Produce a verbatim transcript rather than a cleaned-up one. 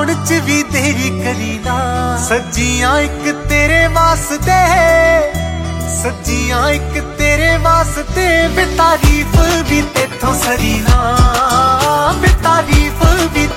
आउण च भी देरी करी ना। सज्जियां एक तेरे वास्ते, सज्जियां एक तेरे वास्ते, वे तारीफ भी तेथों सरी ना, वे तारीफ भी